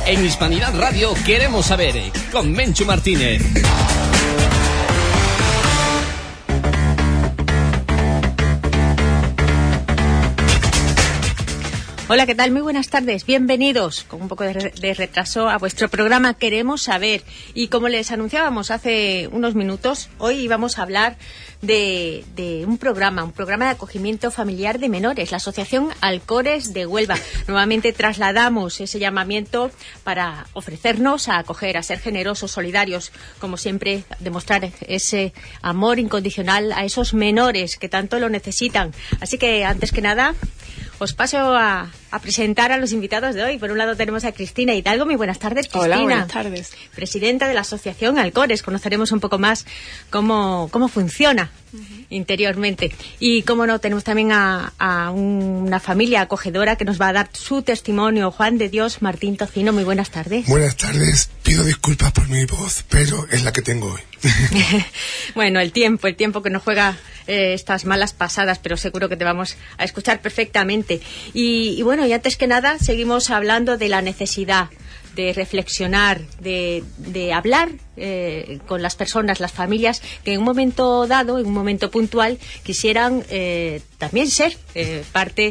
En Hispanidad Radio queremos saber, con Menchu Martínez. Hola, ¿qué tal? Muy buenas tardes. Bienvenidos, con un poco de retraso, a vuestro programa Queremos Saber. Y como les anunciábamos hace unos minutos, hoy íbamos a hablar de un programa de acogimiento familiar de menores, la Asociación Alcores de Huelva. Nuevamente trasladamos ese llamamiento para ofrecernos a acoger, a ser generosos, solidarios, como siempre, demostrar ese amor incondicional a esos menores que tanto lo necesitan. Así que, antes que nada, os paso a presentar a los invitados de hoy. Por un lado tenemos a Cristina Hidalgo. Muy buenas tardes, Cristina. Hola, buenas tardes. Presidenta de la Asociación Alcores. Conoceremos un poco más cómo funciona interiormente. Y, cómo no, tenemos también a una familia acogedora que nos va a dar su testimonio. Juan de Dios Martín Tocino. Muy buenas tardes. Buenas tardes. Pido disculpas por mi voz, pero es la que tengo hoy. Bueno, el tiempo que nos juega estas malas pasadas, pero seguro que te vamos a escuchar perfectamente. Y bueno, y antes que nada, seguimos hablando de la necesidad de reflexionar, de hablar con las personas, las familias, que en un momento dado, en un momento puntual, quisieran también ser parte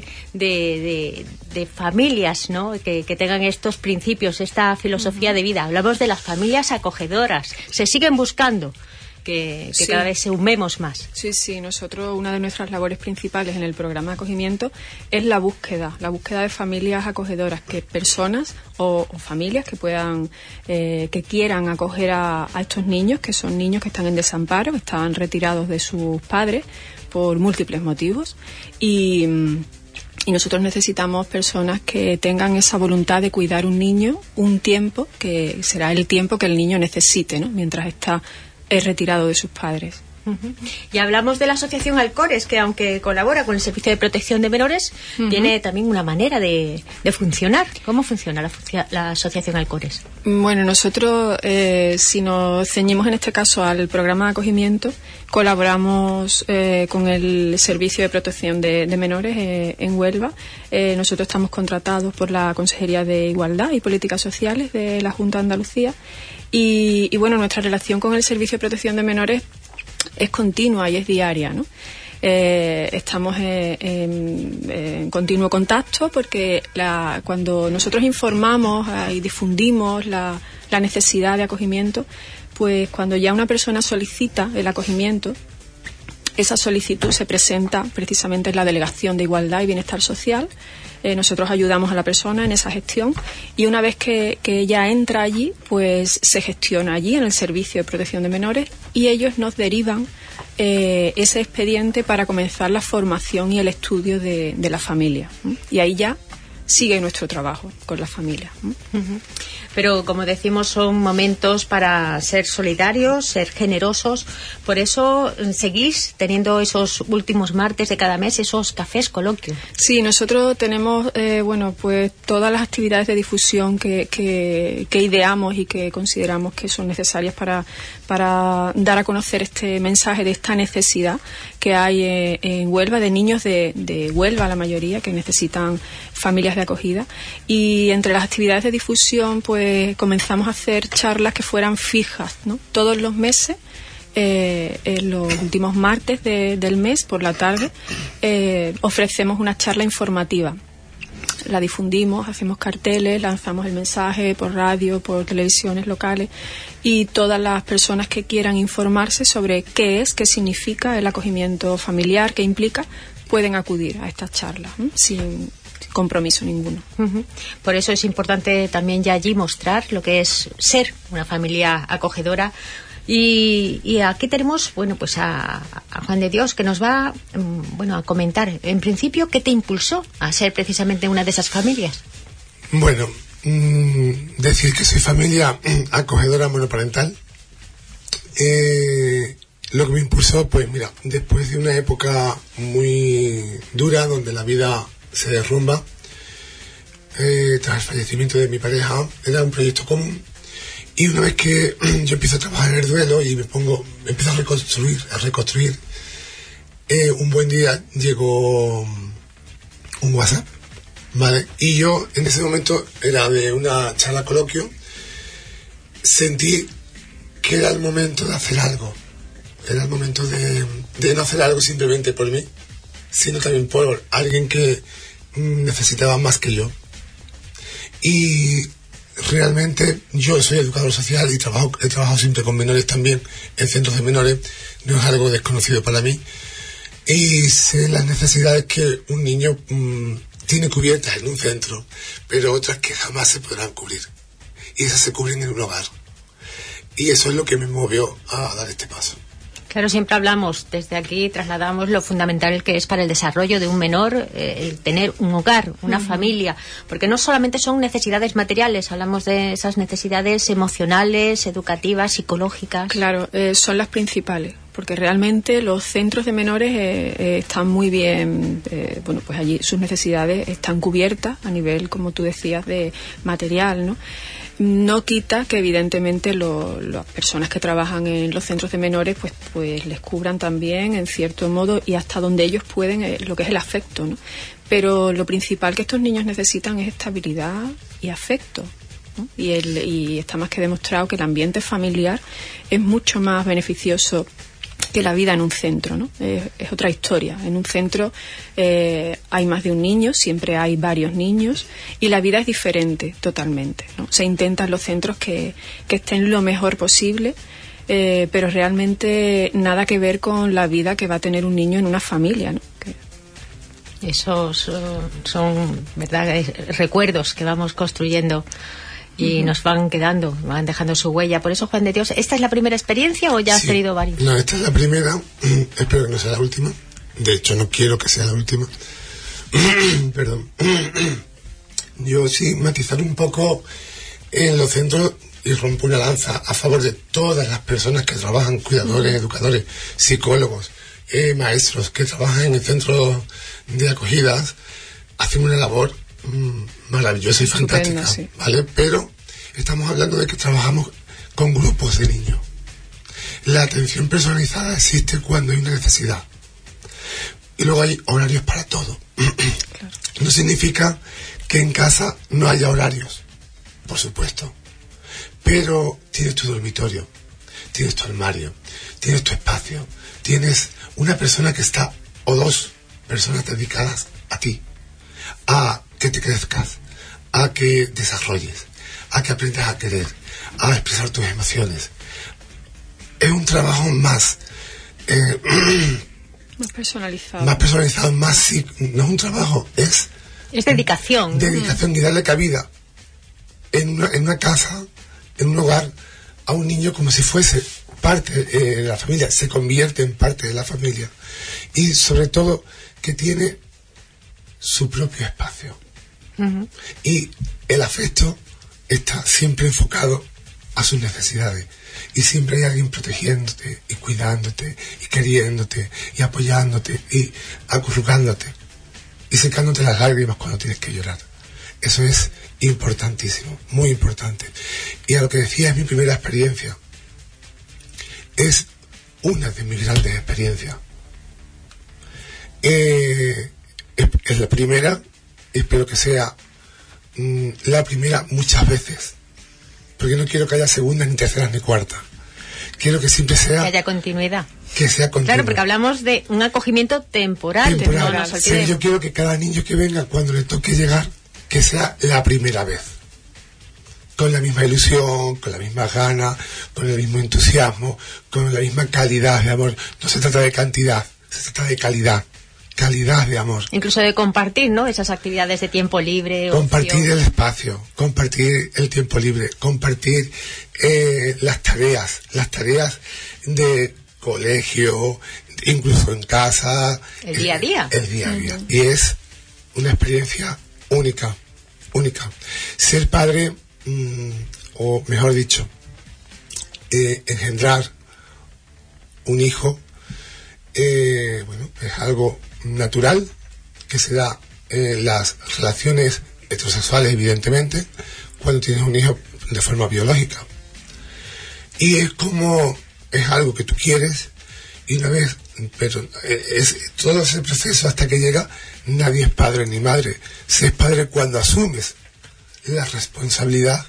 de familias, ¿no? Que tengan estos principios, esta filosofía de vida. Hablamos de las familias acogedoras. Se siguen buscando que sí, cada vez se sumemos más. Sí, nosotros, una de nuestras labores principales en el programa de acogimiento es la búsqueda de familias acogedoras, que personas o familias que puedan, que quieran acoger a estos niños, que son niños que están en desamparo, que están retirados de sus padres por múltiples motivos, y nosotros necesitamos personas que tengan esa voluntad de cuidar un niño un tiempo que será el tiempo que el niño necesite, ¿no? Mientras está retirado de sus padres. Y hablamos de la Asociación Alcores, que aunque colabora con el Servicio de Protección de Menores, tiene también una manera de funcionar. ¿Cómo funciona la Asociación Alcores? Bueno, nosotros, si nos ceñimos en este caso al programa de acogimiento, colaboramos con el Servicio de Protección de Menores en Huelva. Nosotros estamos contratados por la Consejería de Igualdad y Políticas Sociales de la Junta de Andalucía. Y bueno, nuestra relación con el Servicio de Protección de Menores es continua y es diaria, ¿no? Estamos en continuo contacto, porque cuando nosotros informamos y difundimos la necesidad de acogimiento, pues cuando ya una persona solicita el acogimiento, esa solicitud se presenta precisamente en la Delegación de Igualdad y Bienestar Social. Nosotros ayudamos a la persona en esa gestión, y una vez que ella entra allí, pues se gestiona allí en el Servicio de Protección de Menores, y ellos nos derivan ese expediente para comenzar la formación y el estudio de la familia. Y ahí ya sigue nuestro trabajo con la familia. Pero, como decimos, son momentos para ser solidarios, ser generosos. Por eso seguís teniendo esos últimos martes de cada mes, esos cafés coloquios. Sí, nosotros tenemos pues todas las actividades de difusión que ideamos y que consideramos que son necesarias para dar a conocer este mensaje de esta necesidad que hay en Huelva, de niños de Huelva, la mayoría, que necesitan familias de acogida. Y entre las actividades de difusión, pues comenzamos a hacer charlas que fueran fijas, ¿no? Todos los meses, en los últimos martes del mes, por la tarde, ofrecemos una charla informativa. La difundimos, hacemos carteles, lanzamos el mensaje por radio, por televisiones locales, y todas las personas que quieran informarse sobre qué significa el acogimiento familiar, qué implica, pueden acudir a estas charlas, ¿no? Sin compromiso ninguno. Por eso es importante también ya allí mostrar lo que es ser una familia acogedora. Y aquí tenemos, pues a Juan de Dios, que nos va, a comentar, en principio, ¿qué te impulsó a ser precisamente una de esas familias? Bueno, decir que soy familia acogedora monoparental, lo que me impulsó, pues mira, después de una época muy dura, donde la vida se derrumba, tras el fallecimiento de mi pareja, era un proyecto común. Y una vez que yo empiezo a trabajar en el duelo y empiezo a reconstruir, un buen día llegó un WhatsApp Vale, y yo en ese momento era de una charla coloquio, sentí que era el momento de hacer algo, era el momento de no hacer algo simplemente por mí, sino también por alguien que necesitaba más que yo. Y realmente yo soy educador social y he trabajado siempre con menores también en centros de menores, no es algo desconocido para mí, y sé las necesidades que un niño tiene cubiertas en un centro, pero otras que jamás se podrán cubrir, y esas se cubren en un hogar, y eso es lo que me movió a dar este paso. Claro, siempre hablamos, desde aquí trasladamos lo fundamental que es para el desarrollo de un menor el tener un hogar, una familia, porque no solamente son necesidades materiales, hablamos de esas necesidades emocionales, educativas, psicológicas. Claro, son las principales, porque realmente los centros de menores están muy bien, bueno, pues allí sus necesidades están cubiertas a nivel, como tú decías, de material, ¿no? No quita que evidentemente las personas que trabajan en los centros de menores pues les cubran también en cierto modo y hasta donde ellos pueden lo que es el afecto, ¿no? Pero lo principal que estos niños necesitan es estabilidad y afecto, ¿no? Y está más que demostrado que el ambiente familiar es mucho más beneficioso que la vida en un centro, ¿no? Es otra historia. En un centro hay más de un niño, siempre hay varios niños y la vida es diferente totalmente, ¿no? Se intenta en los centros que estén lo mejor posible, pero realmente nada que ver con la vida que va a tener un niño en una familia, ¿no? Esos son ¿verdad? Recuerdos que vamos construyendo y nos van quedando, van dejando su huella. Por eso, Juan de Dios, ¿esta es la primera experiencia o ya has tenido varias? No, esta es la primera, espero que no sea la última, de hecho no quiero que sea la última. Perdón. Yo sí matizar un poco en los centros y rompo una lanza a favor de todas las personas que trabajan, cuidadores, educadores, psicólogos, maestros que trabajan en el centro de acogidas, hacen una labor maravillosa y fantástica, sí. ¿Vale? Pero estamos hablando de que trabajamos con grupos de niños. La atención personalizada existe cuando hay una necesidad. Y luego hay horarios para todo. Claro. No significa que en casa no haya horarios, por supuesto. Pero tienes tu dormitorio, tienes tu armario, tienes tu espacio, tienes una persona que está, o dos personas dedicadas a ti, a que te crezcas, a que desarrolles, a que aprendas a querer, a expresar tus emociones. Es un trabajo más personalizado. Más personalizado, más no es un trabajo, es dedicación. Dedicación y darle cabida en una casa, en un hogar, a un niño como si fuese parte de la familia, se convierte en parte de la familia. Y sobre todo que tiene su propio espacio. Y el afecto está siempre enfocado a sus necesidades y siempre hay alguien protegiéndote y cuidándote y queriéndote y apoyándote y acurrucándote y secándote las lágrimas cuando tienes que llorar. Eso es importantísimo, muy importante. Y a lo que decía, es mi primera experiencia, es una de mis grandes experiencias. Es la primera, espero que sea la primera muchas veces, porque no quiero que haya segundas, ni terceras, ni cuartas. Quiero que siempre sea... Que haya continuidad. Que sea continua. Claro, porque hablamos de un acogimiento temporal. Sí, yo quiero que cada niño que venga, cuando le toque llegar, que sea la primera vez. Con la misma ilusión, con la misma gana, con el mismo entusiasmo, con la misma calidad de amor. No se trata de cantidad, se trata de calidad. Calidad de amor. Incluso de compartir, ¿no? Esas actividades de tiempo libre. Compartir ocio. El espacio, compartir el tiempo libre, compartir las tareas de colegio, incluso en casa. El día a día. El día a día. Y es una experiencia única. Ser padre, o mejor dicho, engendrar un hijo, bueno, es algo natural que se da en las relaciones heterosexuales, evidentemente, cuando tienes un hijo de forma biológica. Y es algo que tú quieres, y una vez pero es todo ese proceso hasta que llega. Nadie es padre ni madre. Se es padre cuando asumes la responsabilidad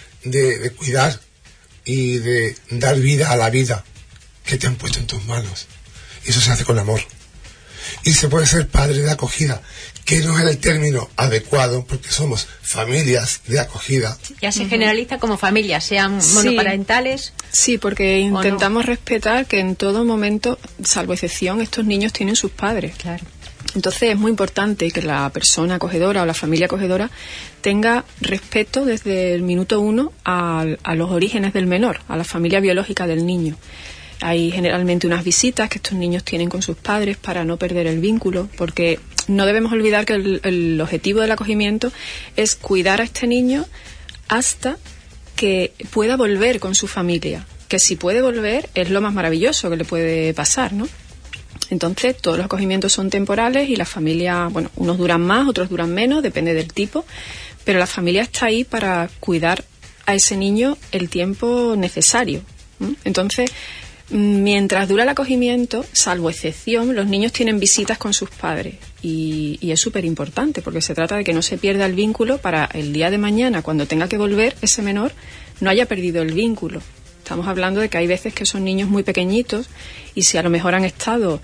de cuidar y de dar vida a la vida que te han puesto en tus manos. Y eso se hace con amor. Y se puede ser padre de acogida, que no es el término adecuado, porque somos familias de acogida. Ya se generaliza como familias, sean monoparentales. Sí, porque intentamos respetar que en todo momento, salvo excepción, estos niños tienen sus padres. Claro. Entonces es muy importante que la persona acogedora o la familia acogedora tenga respeto desde el minuto 1 a los orígenes del menor, a la familia biológica del niño. Hay generalmente unas visitas que estos niños tienen con sus padres para no perder el vínculo, porque no debemos olvidar que el objetivo del acogimiento es cuidar a este niño hasta que pueda volver con su familia, que si puede volver es lo más maravilloso que le puede pasar, ¿no? Entonces, todos los acogimientos son temporales y la familia, bueno, unos duran más, otros duran menos, depende del tipo, pero la familia está ahí para cuidar a ese niño el tiempo necesario. Entonces, mientras dura el acogimiento, salvo excepción, los niños tienen visitas con sus padres y es súper importante porque se trata de que no se pierda el vínculo para el día de mañana, cuando tenga que volver ese menor, no haya perdido el vínculo. Estamos hablando de que hay veces que son niños muy pequeñitos y si a lo mejor han estado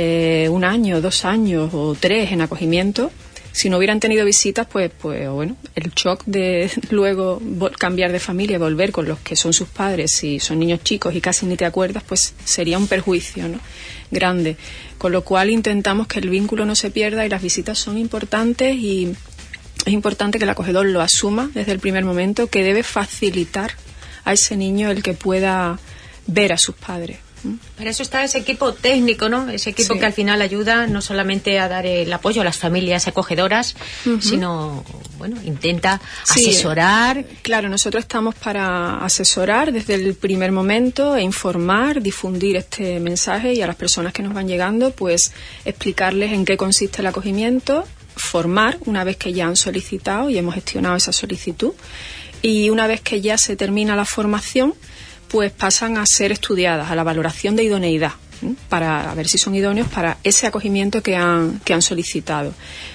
1 año, 2 años o 3 en acogimiento, si no hubieran tenido visitas, pues bueno, el shock de luego cambiar de familia y volver con los que son sus padres, si son niños chicos y casi ni te acuerdas, pues sería un perjuicio, ¿no?, grande. Con lo cual intentamos que el vínculo no se pierda y las visitas son importantes y es importante que el acogedor lo asuma desde el primer momento, que debe facilitar a ese niño el que pueda ver a sus padres. Para eso está ese equipo técnico, ¿no? Ese equipo que al final ayuda no solamente a dar el apoyo a las familias acogedoras, sino, bueno, intenta asesorar. Claro, nosotros estamos para asesorar desde el primer momento e informar, difundir este mensaje y a las personas que nos van llegando, pues explicarles en qué consiste el acogimiento, formar una vez que ya han solicitado y hemos gestionado esa solicitud. Y una vez que ya se termina la formación, pues pasan a ser estudiadas, a la valoración de idoneidad, para ver si son idóneos para ese acogimiento que han solicitado.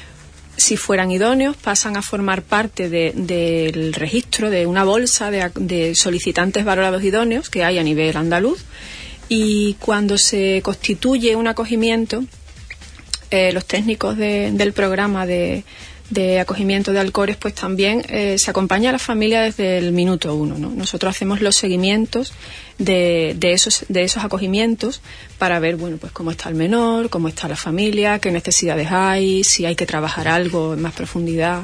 Si fueran idóneos, pasan a formar parte del registro de una bolsa de solicitantes valorados idóneos que hay a nivel andaluz. Y cuando se constituye un acogimiento, los técnicos del programa de acogimiento de Alcores, pues también se acompaña a la familia desde el minuto 1, ¿no? Nosotros hacemos los seguimientos de esos acogimientos para ver, bueno, pues cómo está el menor, cómo está la familia, qué necesidades hay, si hay que trabajar algo en más profundidad.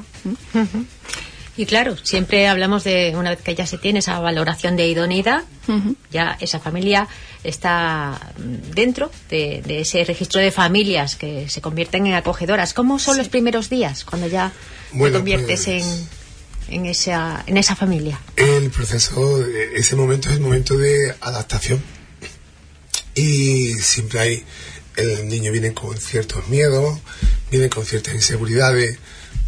Y claro, siempre hablamos de, una vez que ya se tiene esa valoración de idoneidad, ya esa familia está dentro de ese registro de familias que se convierten en acogedoras. ¿Cómo son los primeros días cuando ya te conviertes pues, en esa familia? El proceso, ese momento es el momento de adaptación. Y siempre el niño viene con ciertos miedos, viene con ciertas inseguridades,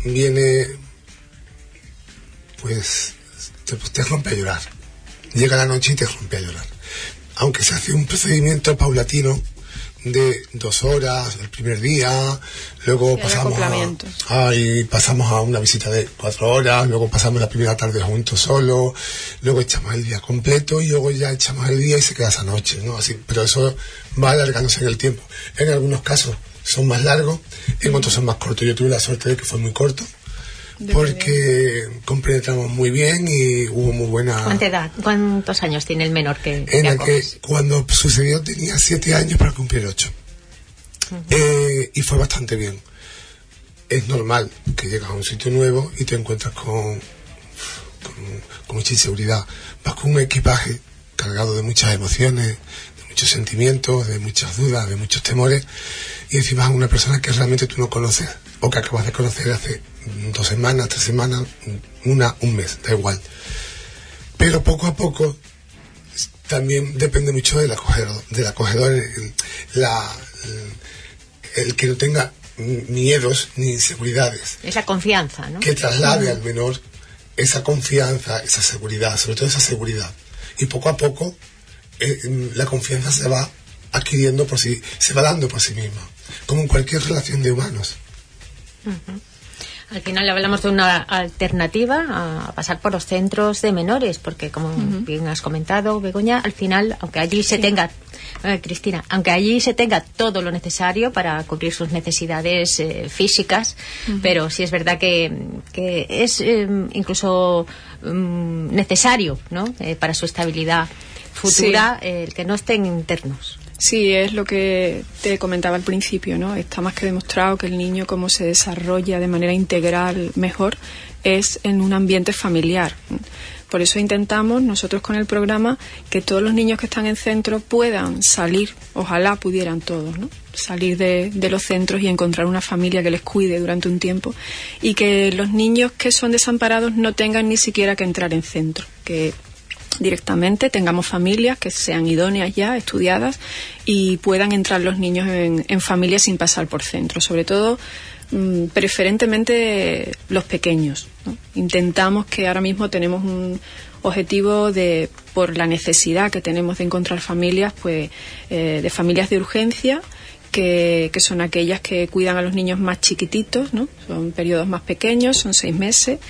pues te rompe a llorar. Llega la noche y te rompe a llorar. Aunque se hace un procedimiento paulatino de 2 horas el primer día, luego pasamos a una visita de 4 horas, luego pasamos la primera tarde juntos solo, luego echamos el día completo y luego ya echamos el día y se queda esa noche, ¿no? Así, pero eso va alargándose en el tiempo. En algunos casos son más largos, en otros son más cortos. Yo tuve la suerte de que fue muy corto, porque compenetramos muy bien y hubo muy buena... ¿Cuántos años tiene el menor que cuando sucedió tenía 7 años para cumplir 8. Y fue bastante bien. Es normal que llegas a un sitio nuevo y te encuentras con mucha inseguridad. Vas con un equipaje cargado de muchas emociones, de muchos sentimientos, de muchas dudas, de muchos temores, y encima a una persona que realmente tú no conoces o que acabas de conocer hace 2 semanas, 3 semanas, un mes, da igual. Pero poco a poco también depende mucho del acogedor, el que no tenga miedos ni inseguridades. Esa confianza, ¿no? Que traslade al menor esa confianza, esa seguridad, sobre todo esa seguridad. Y poco a poco la confianza se va adquiriendo por sí, se va dando por sí misma, como en cualquier relación de humanos. Uh-huh. Al final hablamos de una alternativa a pasar por los centros de menores, porque como bien has comentado, Begoña, al final, aunque allí se tenga, Cristina, aunque allí se tenga todo lo necesario para cubrir sus necesidades físicas, pero sí es verdad que es incluso necesario, ¿no? Para su estabilidad futura, el que no estén internos. Sí, es lo que te comentaba al principio, ¿no? Está más que demostrado que el niño, cómo se desarrolla de manera integral mejor, es en un ambiente familiar. Por eso intentamos nosotros con el programa que todos los niños que están en centro puedan salir, ojalá pudieran todos, ¿no? Salir de los centros y encontrar una familia que les cuide durante un tiempo, y que los niños que son desamparados no tengan ni siquiera que entrar en centro, que directamente tengamos familias que sean idóneas ya, estudiadas, y puedan entrar los niños en familias sin pasar por centro, sobre todo preferentemente los pequeños, ¿no? Intentamos, que ahora mismo tenemos un objetivo por la necesidad que tenemos de encontrar familias, pues de familias de urgencia, que son aquellas que cuidan a los niños más chiquititos, ¿no? Son periodos más pequeños, son 6 meses,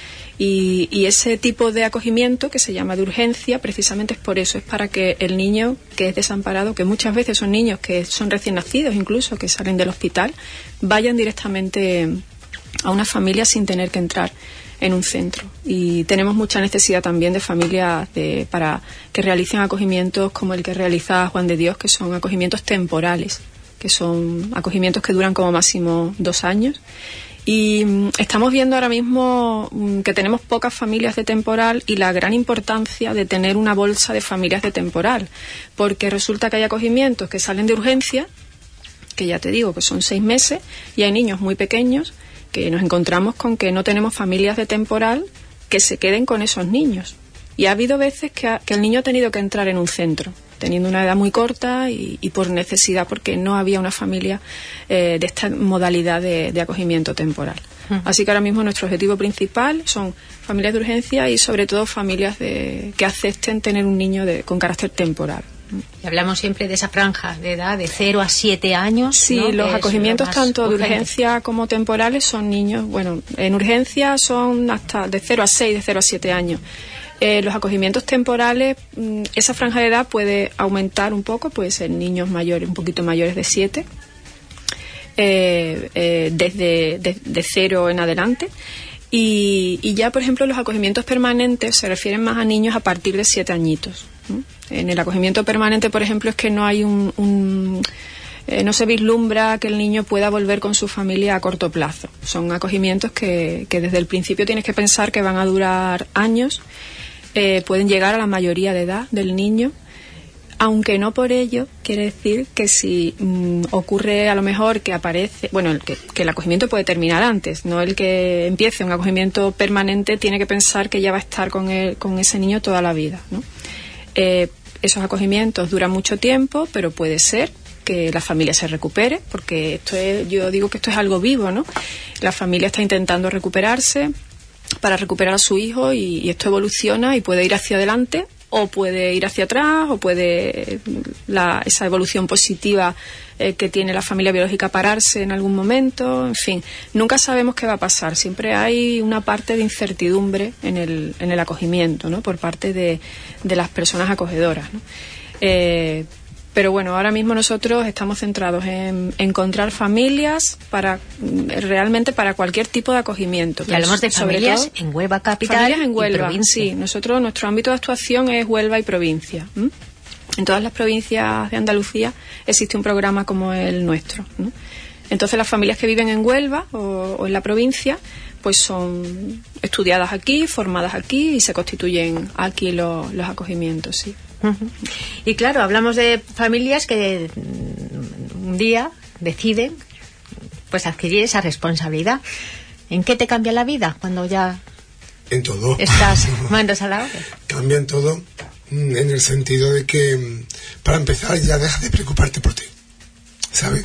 y ese tipo de acogimiento, que se llama de urgencia, precisamente es por eso, es para que el niño que es desamparado, que muchas veces son niños que son recién nacidos incluso, que salen del hospital, vayan directamente a una familia sin tener que entrar en un centro. Y tenemos mucha necesidad también de familias para que realicen acogimientos como el que realiza Juan de Dios, que son acogimientos temporales, que son acogimientos que duran como máximo 2 años. Y estamos viendo ahora mismo que tenemos pocas familias de temporal, y la gran importancia de tener una bolsa de familias de temporal, porque resulta que hay acogimientos que salen de urgencia, que ya te digo que son 6 meses, y hay niños muy pequeños que nos encontramos con que no tenemos familias de temporal que se queden con esos niños. Y ha habido veces que el niño ha tenido que entrar en un centro, teniendo una edad muy corta y por necesidad, porque no había una familia de esta modalidad de acogimiento temporal. Así que ahora mismo nuestro objetivo principal son familias de urgencia, y sobre todo familias que acepten tener un niño con carácter temporal. Y hablamos siempre de esa franja de edad de 0 a 7 años. Sí, ¿no? Los acogimientos tanto urgente. De urgencia como temporales son niños, bueno, en urgencia son hasta de 0 a 6, de 0 a 7 años. Los acogimientos temporales, esa franja de edad puede aumentar un poco, puede ser niños mayores, un poquito mayores de 7, de 0 en adelante. Y ya, por ejemplo, los acogimientos permanentes se refieren más a niños a partir de 7 añitos, ¿no? En el acogimiento permanente, por ejemplo, es que no hay no se vislumbra que el niño pueda volver con su familia a corto plazo. Son acogimientos que desde el principio tienes que pensar que van a durar años, pueden llegar a la mayoría de edad del niño, aunque no por ello quiere decir que si ocurre a lo mejor que aparece, bueno, que el acogimiento puede terminar antes, no el que empiece un acogimiento permanente tiene que pensar que ya va a estar con ese niño toda la vida, ¿no? Esos acogimientos duran mucho tiempo, pero puede ser que la familia se recupere, porque yo digo que esto es algo vivo, ¿no? La familia está intentando recuperarse para recuperar a su hijo, y esto evoluciona y puede ir hacia adelante o puede ir hacia atrás, o puede esa evolución positiva que tiene la familia biológica pararse en algún momento. En fin, nunca sabemos qué va a pasar. Siempre hay una parte de incertidumbre en el acogimiento, ¿no? Por parte de las personas acogedoras, ¿no? Pero bueno, ahora mismo nosotros estamos centrados en encontrar familias realmente para cualquier tipo de acogimiento. Y hablamos de familias en Huelva capital, familias en Huelva, y provincia. Sí, nuestro ámbito de actuación es Huelva y provincia. En todas las provincias de Andalucía existe un programa como el nuestro, ¿no? Entonces las familias que viven en Huelva o en la provincia pues son estudiadas aquí, formadas aquí, y se constituyen aquí los acogimientos, sí. Y claro, hablamos de familias que un día deciden pues adquirir esa responsabilidad. ¿En qué te cambia la vida cuando ya en todo estás manos a la obra? Cambia en todo, en el sentido de que para empezar ya dejas de preocuparte por ti, ¿sabes?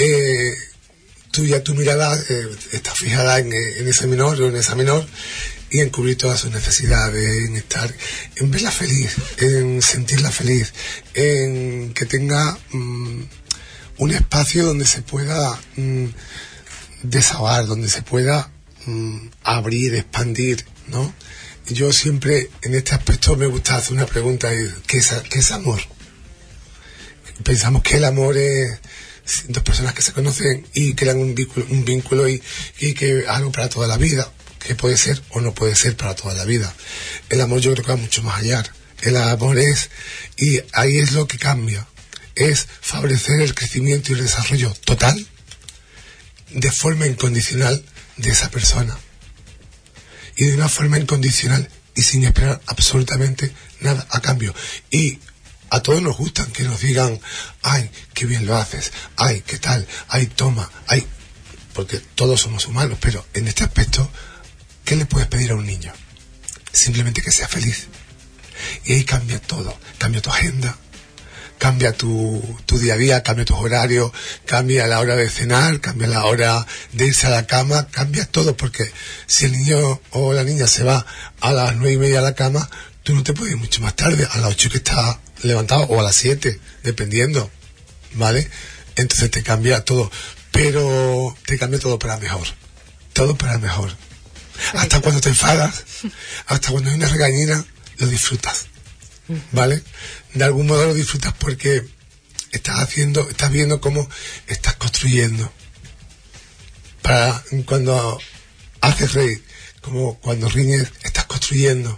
Tu mirada está fijada en ese menor o en esa menor, y en cubrir todas sus necesidades, en verla feliz, en sentirla feliz, en que tenga un espacio donde se pueda desahogar, donde se pueda abrir, expandir, ¿no? Yo siempre en este aspecto me gusta hacer una pregunta: ¿qué es amor? Pensamos que el amor es dos personas que se conocen y crean un vínculo y que es algo para toda la vida, que puede ser o no puede ser para toda la vida. El amor yo creo que va mucho más allá. El amor es, y ahí es lo que cambia, es favorecer el crecimiento y el desarrollo total, de forma incondicional, de esa persona. Y de una forma incondicional y sin esperar absolutamente nada a cambio. Y a todos nos gustan que nos digan: ay, qué bien lo haces, ay, qué tal, ay, toma, ay, porque todos somos humanos. Pero en este aspecto, ¿qué le puedes pedir a un niño? Simplemente que sea feliz. Y ahí cambia todo, cambia tu agenda, cambia tu día a día, cambia tus horarios, cambia la hora de cenar, cambia la hora de irse a la cama, cambia todo, porque si el niño o la niña se va a las 9:30 a la cama, tú no te puedes ir mucho más tarde, a las 8 que está levantado, o a las 7, dependiendo, ¿vale? Entonces te cambia todo, pero te cambia todo para mejor, todo para mejor. Hasta cuando te enfadas, hasta cuando hay una regañina, lo disfrutas, ¿vale? De algún modo lo disfrutas porque estás viendo cómo estás construyendo. Para cuando haces reír, como cuando riñes, estás construyendo.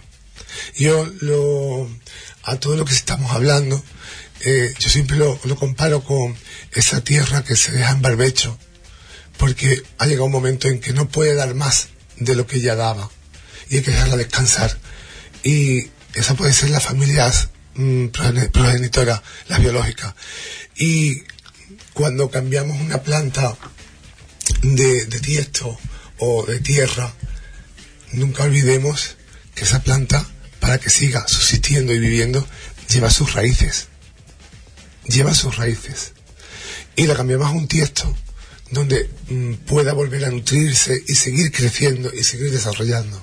A todo lo que estamos hablando, yo siempre lo comparo con esa tierra que se deja en barbecho, porque ha llegado un momento en que no puede dar más de lo que ella daba, y hay que dejarla descansar. Y esa puede ser la familia progenitora, la biológica. Y cuando cambiamos una planta de tiesto o de tierra, nunca olvidemos que esa planta, para que siga subsistiendo y viviendo, lleva sus raíces. Y la cambiamos a un tiesto donde pueda volver a nutrirse y seguir creciendo y seguir desarrollando.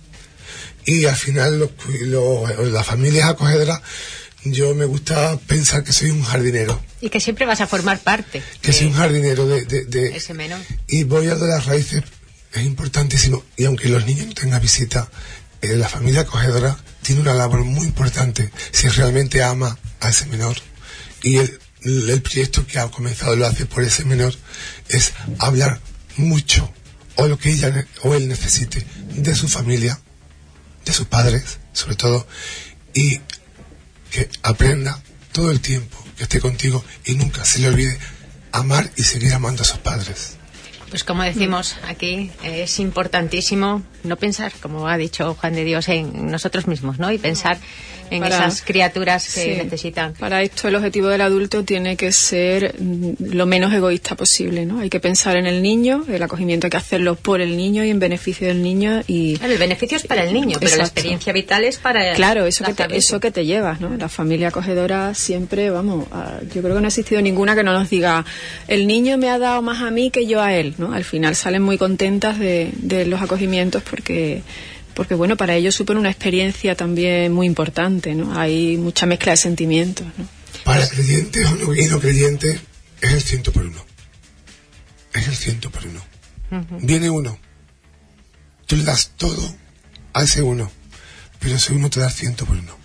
Y al final las familias acogedoras, yo me gusta pensar que soy un jardinero. Y que siempre vas a formar parte. Que soy un jardinero de ese menor. Y voy a de las raíces, es importantísimo. Y aunque los niños no tengan visita, la familia acogedora tiene una labor muy importante si realmente ama a ese menor. Y el proyecto que ha comenzado lo hace por ese menor, es hablar mucho, o lo que ella o él necesite, de su familia, de sus padres, sobre todo, y que aprenda todo el tiempo, que esté contigo y nunca se le olvide amar y seguir amando a sus padres. Pues como decimos aquí, es importantísimo no pensar, como ha dicho Juan de Dios, en nosotros mismos, ¿no? Y pensar en esas criaturas que necesitan. Para esto el objetivo del adulto tiene que ser lo menos egoísta posible, ¿no? Hay que pensar en el niño, el acogimiento hay que hacerlo por el niño y en beneficio del niño. Y el beneficio es para el niño, pero la experiencia vital es para eso que te llevas, ¿no? La familia acogedora siempre, yo creo que no ha existido ninguna que no nos diga: el niño me ha dado más a mí que yo a él, ¿no? Al final salen muy contentas de los acogimientos porque bueno, para ellos supone una experiencia también muy importante, ¿no? Hay mucha mezcla de sentimientos, ¿no? Para creyentes y no creyentes es el 100 por 1. Es el 100 por 1. Uh-huh. Viene uno, tú le das todo a ese uno, pero ese uno te da el 100 por 1.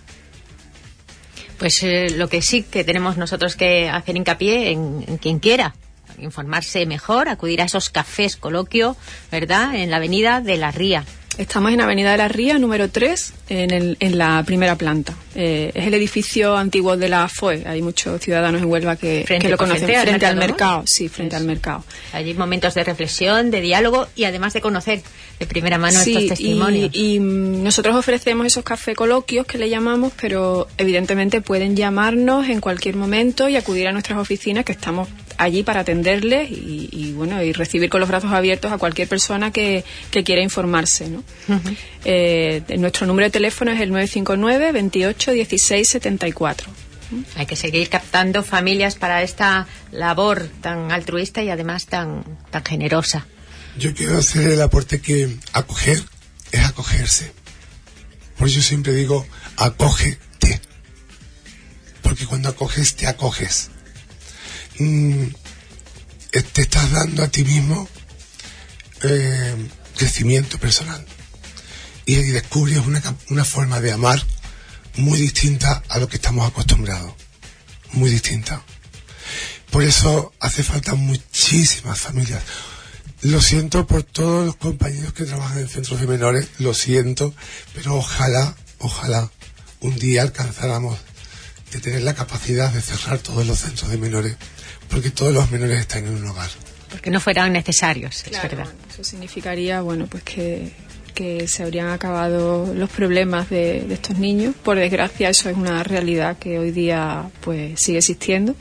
Pues lo que sí que tenemos nosotros que hacer hincapié en quien quiera informarse mejor, acudir a esos cafés coloquio, ¿verdad?, en la avenida de la Ría. Estamos en Avenida de la Ría, número 3, en la primera planta. Es el edificio antiguo de la FOE. Hay muchos ciudadanos en Huelva que lo conocen. Frente al mercado, sí, frente al mercado. Allí momentos de reflexión, de diálogo y además de conocer de primera mano estos testimonios. Y nosotros ofrecemos esos café coloquios que le llamamos, pero evidentemente pueden llamarnos en cualquier momento y acudir a nuestras oficinas, que estamos allí para atenderles y recibir con los brazos abiertos a cualquier persona que quiera informarse, ¿no? Uh-huh. Nuestro número de teléfono es el 959 28 16 74. Hay que seguir captando familias para esta labor tan altruista y además tan generosa. Yo quiero hacer el aporte que acoger es acogerse. Por eso yo siempre digo, acógete. Porque cuando acoges, te acoges. Te estás dando a ti mismo crecimiento personal. Y descubres una forma de amar muy distinta a lo que estamos acostumbrados. Muy distinta. Por eso hace falta muchísimas familias. Lo siento por todos los compañeros que trabajan en centros de menores, lo siento, pero ojalá un día alcanzáramos de tener la capacidad de cerrar todos los centros de menores, porque todos los menores están en un hogar. Porque no fueran necesarios, claro, es verdad. Bueno, eso significaría, pues que se habrían acabado los problemas de estos niños. Por desgracia, eso es una realidad que hoy día pues sigue existiendo.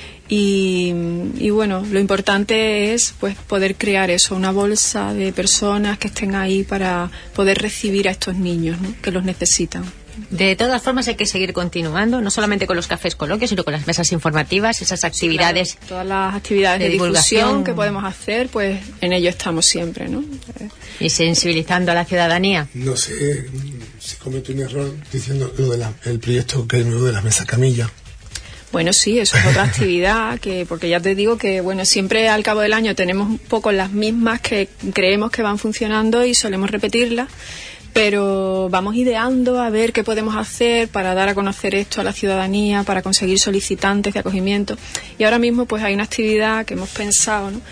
Y bueno, lo importante es pues poder crear eso, una bolsa de personas que estén ahí para poder recibir a estos niños, ¿no?, que los necesitan. De todas formas hay que seguir continuando, no solamente con los cafés coloquios, sino con las mesas informativas, esas actividades. Sí, claro. Todas las actividades de difusión que podemos hacer, pues en ello estamos siempre, ¿no? Y sensibilizando a la ciudadanía. No sé si cometo un error diciendo lo del proyecto que es nuevo de la mesa camilla. Bueno, sí, eso es otra actividad, porque ya te digo que, bueno, siempre al cabo del año tenemos un poco las mismas que creemos que van funcionando y solemos repetirlas, pero vamos ideando a ver qué podemos hacer para dar a conocer esto a la ciudadanía, para conseguir solicitantes de acogimiento. Y ahora mismo pues hay una actividad que hemos pensado, ¿no?,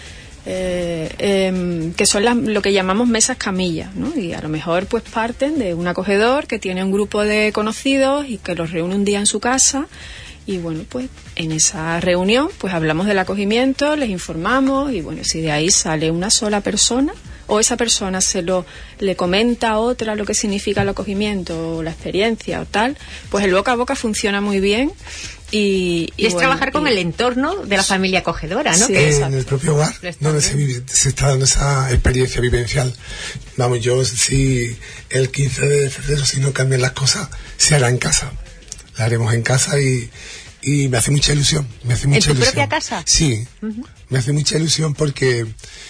que son lo que llamamos mesas camillas, ¿no? Y a lo mejor pues parten de un acogedor que tiene un grupo de conocidos y que los reúne un día en su casa. Y bueno, pues en esa reunión pues hablamos del acogimiento, les informamos y bueno, si de ahí sale una sola persona o esa persona le comenta a otra lo que significa el acogimiento o la experiencia o tal, pues el boca a boca funciona muy bien. Y es bueno, trabajar con el entorno de la familia acogedora, ¿no? Sí, en el propio hogar donde se está dando esa experiencia vivencial. Vamos, yo si el 15 de febrero, si no cambian las cosas, se hará en casa. La haremos en casa y me hace mucha ilusión. ¿En tu propia casa? Sí, me hace mucha ilusión porque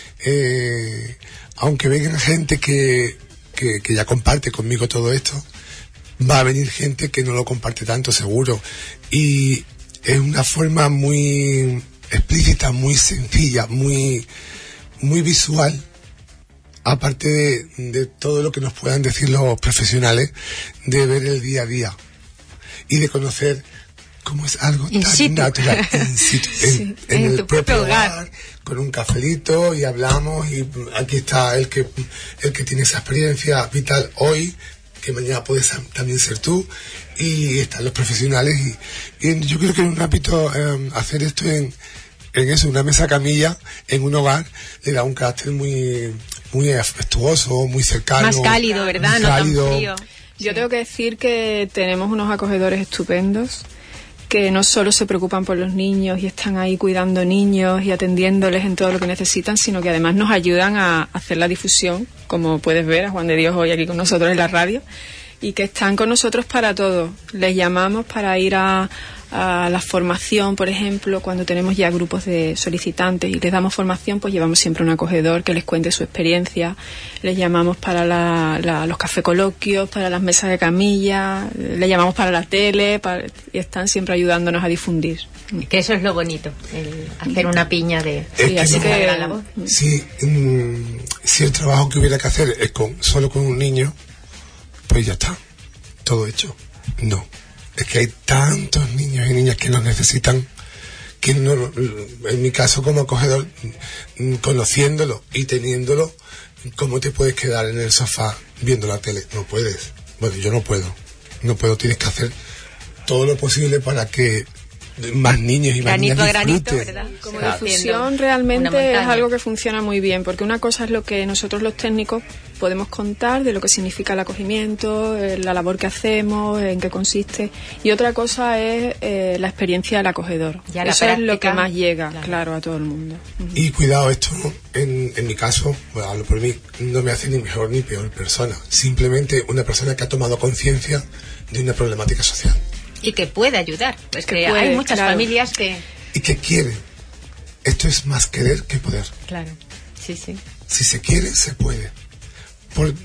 aunque venga gente que ya comparte conmigo todo esto, va a venir gente que no lo comparte tanto, seguro. Y es una forma muy explícita, muy sencilla, muy visual, aparte de todo lo que nos puedan decir los profesionales, de ver el día a día y de conocer cómo es algo tan natural in situ, sí, en el tu propio hogar, con un cafelito, y hablamos, y aquí está el que tiene esa experiencia vital hoy, que mañana puedes también ser tú, y están los profesionales, y yo creo que en un ámbito hacer esto en eso, una mesa camilla en un hogar, le da un carácter muy afectuoso, muy cercano, más cálido, ¿verdad? No tan frío. Yo tengo que decir que tenemos unos acogedores estupendos que no solo se preocupan por los niños y están ahí cuidando niños y atendiéndoles en todo lo que necesitan, sino que además nos ayudan a hacer la difusión, como puedes ver a Juan de Dios hoy aquí con nosotros en la radio, y que están con nosotros para todo. Les llamamos para ir a la formación, por ejemplo, cuando tenemos ya grupos de solicitantes y les damos formación, pues llevamos siempre un acogedor que les cuente su experiencia. Les llamamos para los café coloquios, para las mesas de camilla, les llamamos para la tele, y están siempre ayudándonos a difundir. Que eso es lo bonito, hacer una piña de... Sí, así que la voz. Si el trabajo que hubiera que hacer es solo con un niño, pues ya está, todo hecho. No. Es que hay tantos niños y niñas que nos necesitan, que no, en mi caso como acogedor, conociéndolo y teniéndolo, ¿cómo te puedes quedar en el sofá viendo la tele? No puedes. Bueno, yo no puedo, tienes que hacer todo lo posible para que más niños y más niñas granito, disfruten. ¿verdad? Como difusión realmente es algo que funciona muy bien, porque una cosa es lo que nosotros los técnicos podemos contar de lo que significa el acogimiento, la labor que hacemos, en qué consiste, y otra cosa es la experiencia del acogedor. Ya eso es lo que más llega, claro, a todo el mundo. Y cuidado, esto en mi caso, bueno, hablo por mí, no me hace ni mejor ni peor persona, simplemente una persona que ha tomado conciencia de una problemática social. Y que puede ayudar, pues que hay muchas familias que... Y que quiere. Esto es más querer que poder. Claro, sí. Si se quiere, se puede.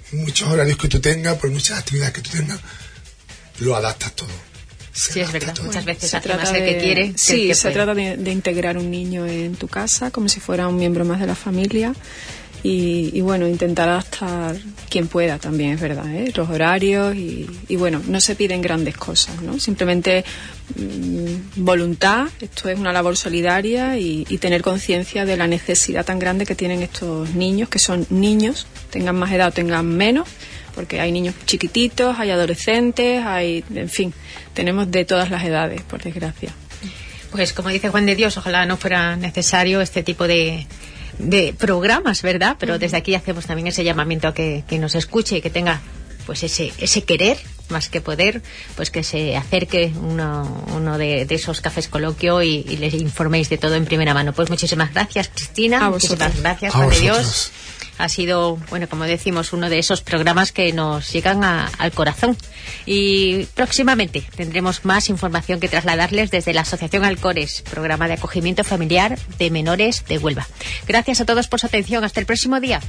muchos horarios que tú tengas, por muchas actividades que tú tengas, lo adaptas todo. Sí, es verdad. Muchas veces se hace trata más el que quiere. Sí, que se puede. trata de integrar un niño en tu casa como si fuera un miembro más de la familia y bueno, intentar adaptar quien pueda también, es verdad, los horarios y bueno, no se piden grandes cosas, ¿no? Simplemente voluntad, esto es una labor solidaria y tener conciencia de la necesidad tan grande que tienen estos niños, que son niños, tengan más edad o tengan menos, porque hay niños chiquititos, hay adolescentes, en fin, tenemos de todas las edades, por desgracia. Pues como dice Juan de Dios, ojalá no fuera necesario este tipo de programas, ¿verdad? Pero desde aquí hacemos también ese llamamiento a que nos escuche y que tenga pues ese querer, más que poder, pues que se acerque uno de esos cafés coloquio y les informéis de todo en primera mano. Pues muchísimas gracias, Cristina. Muchísimas gracias, Juan de Dios. Ha sido, bueno, como decimos, uno de esos programas que nos llegan al corazón. Y próximamente tendremos más información que trasladarles desde la Asociación Alcores, programa de acogimiento familiar de menores de Huelva. Gracias a todos por su atención. Hasta el próximo día.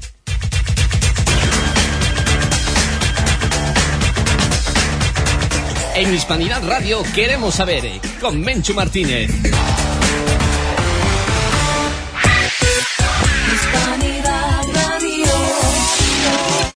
En Hispanidad Radio queremos saber, con Menchu Martínez.